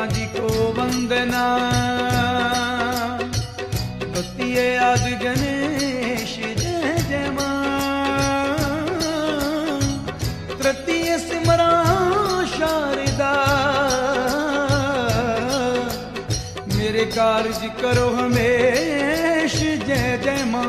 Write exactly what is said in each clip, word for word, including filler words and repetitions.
जी को वंदना। द्वितीय आदि गणेश जय जय मां। तृतीय सिमरा शारदा। मेरे कार्य करो हमेश जय जय मां।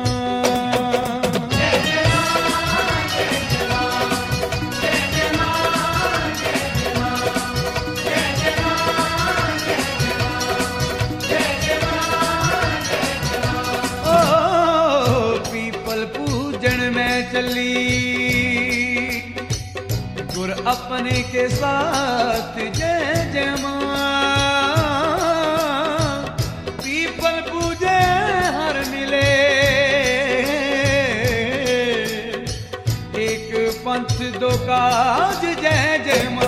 गुर अपने के साथ जय जय मां। पीपल पूजे हर मिले। एक पंथ दो काज जय जय मां।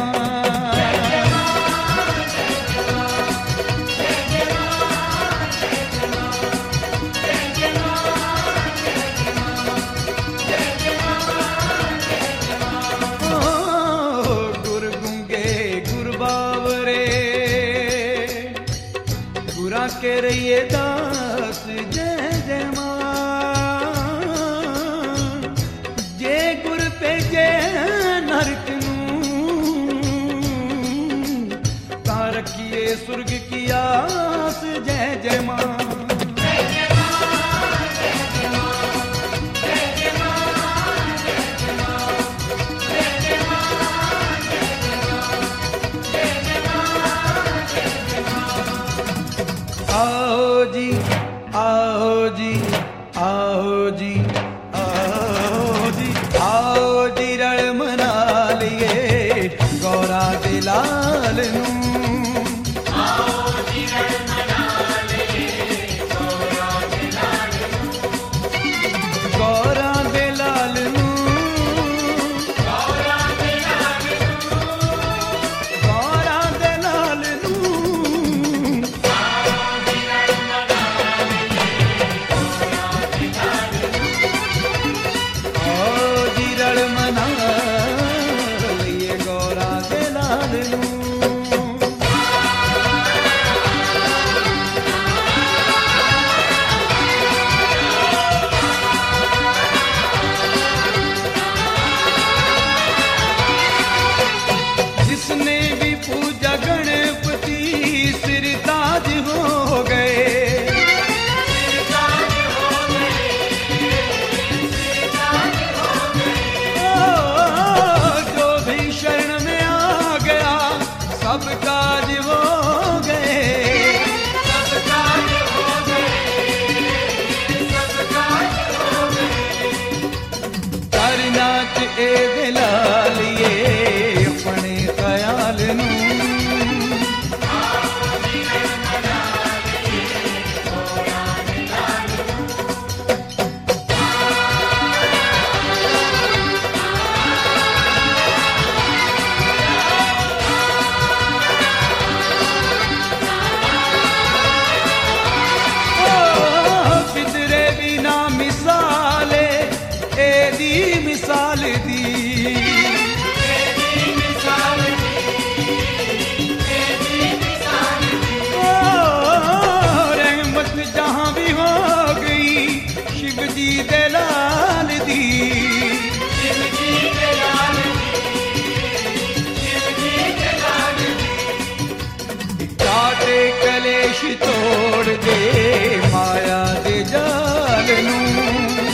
के रहिए दास जय जय मां। जे गुर पे जय नरक नूं ता रखिए सुर्ग की आस जय जय मां। आओ जी आओ जी आओ जी आओ जी आओ जी रल मना लिए गौरा दे लाल नूं। आओ जी रल मना लिए गौरा दे लाल नूं। गौरा दे लाल नूं। गौरा दे लाल नूं। गौरा दे लाल नूं। जिसने भी पूजा गणपति सिर ताज हो गए। सिर ताज हो गए। सिर ताज हो गए। ओ, जो भी शरण में आ गया सब काज हो गए। सब काज हो गए। सब काज हो गए। कर नाच ए दिलाल ये अपने ख्याल नूं। पितरे बिना मिसाले एदी मिसाल दी। जहां भी हो गई शिव जी दे लाल दी। शिव जी दे लाल दी। शिव जी दे लाल दी। काटे कलेश तोड़ दे माया दे जाल नूं।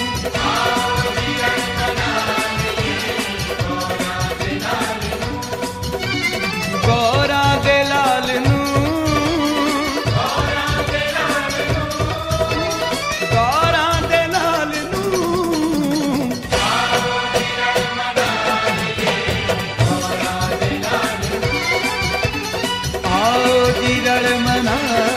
गौरा दे लाल नूं। रल मना